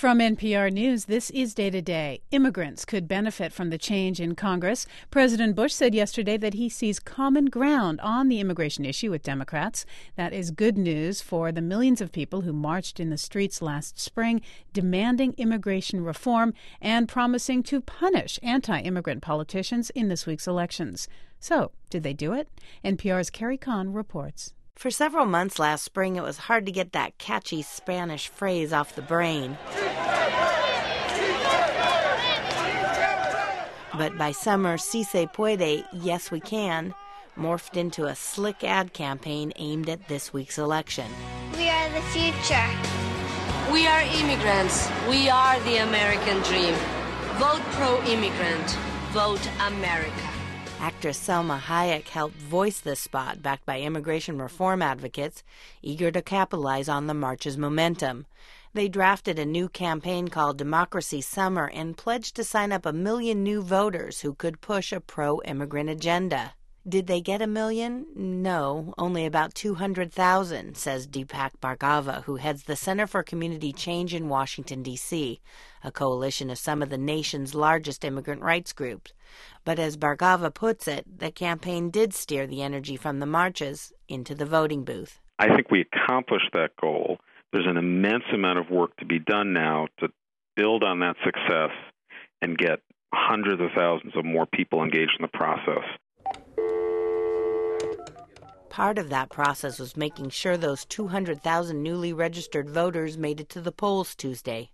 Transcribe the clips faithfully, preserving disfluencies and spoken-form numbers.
From N P R News, this is Day to Day. Immigrants could benefit from the change in Congress. President Bush said yesterday that he sees common ground on the immigration issue with Democrats. That is good news for the millions of people who marched in the streets last spring demanding immigration reform and promising to punish anti-immigrant politicians in this week's elections. So, did they do it? N P R's Carrie Kahn reports. For several months last spring, it was hard to get that catchy Spanish phrase off the brain. But by summer, Si se puede, yes we can, morphed into a slick ad campaign aimed at this week's election. We are the future. We are immigrants. We are the American dream. Vote pro-immigrant. Vote America. Actress Salma Hayek helped voice this spot, backed by immigration reform advocates eager to capitalize on the march's momentum. They drafted a new campaign called Democracy Summer and pledged to sign up a million new voters who could push a pro-immigrant agenda. Did they get a million? No, only about two hundred thousand, says Deepak Bhargava, who heads the Center for Community Change in Washington, D C, a coalition of some of the nation's largest immigrant rights groups. But as Bhargava puts it, the campaign did steer the energy from the marches into the voting booth. I think we accomplished that goal. There's an immense amount of work to be done now to build on that success and get hundreds of thousands of more people engaged in the process. Part of that process was making sure those two hundred thousand newly registered voters made it to the polls Tuesday.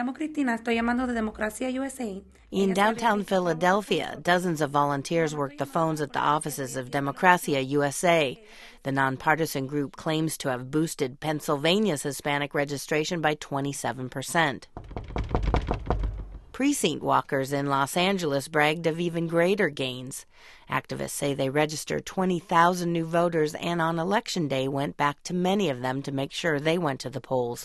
In downtown Philadelphia, dozens of volunteers worked the phones at the offices of Democracia U S A. The nonpartisan group claims to have boosted Pennsylvania's Hispanic registration by twenty-seven percent. Precinct walkers in Los Angeles bragged of even greater gains. Activists say they registered twenty thousand new voters and on Election Day went back to many of them to make sure they went to the polls.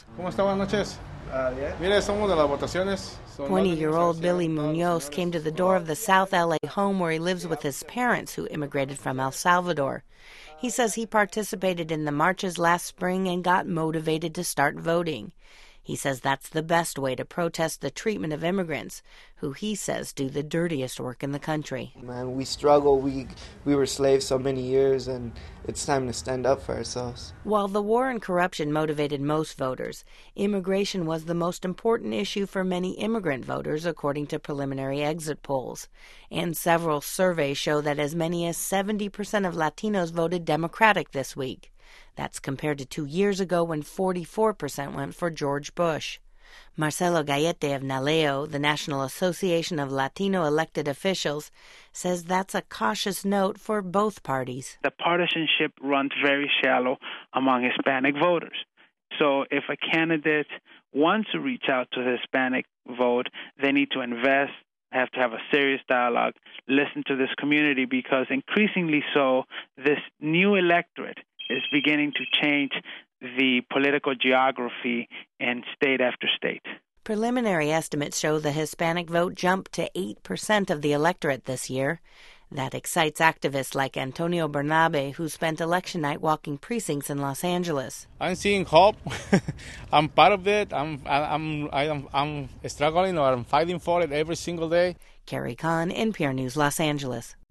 twenty-year-old Billy Munoz came to the door of the South L A home where he lives with his parents who immigrated from El Salvador. He says he participated in the marches last spring and got motivated to start voting. He says that's the best way to protest the treatment of immigrants, who he says do the dirtiest work in the country. Man, we struggle. We we were slaves so many years, and it's time to stand up for ourselves. While the war and corruption motivated most voters, immigration was the most important issue for many immigrant voters, according to preliminary exit polls. And several surveys show that as many as seventy percent of Latinos voted Democratic this week. That's compared to two years ago when forty-four percent went for George Bush. Marcelo Gallete of NALEO, the National Association of Latino Elected Officials, says that's a cautious note for both parties. The partisanship runs very shallow among Hispanic voters. So if a candidate wants to reach out to the Hispanic vote, they need to invest, have to have a serious dialogue, listen to this community, because increasingly so, this new electorate is beginning to change the political geography in state after state. Preliminary estimates show the Hispanic vote jumped to eight percent of the electorate this year. That excites activists like Antonio Bernabe, who spent election night walking precincts in Los Angeles. I'm seeing hope. I'm part of it. I'm, I'm, I'm, I'm struggling or I'm fighting for it every single day. Carrie Kahn, N P R News, Los Angeles.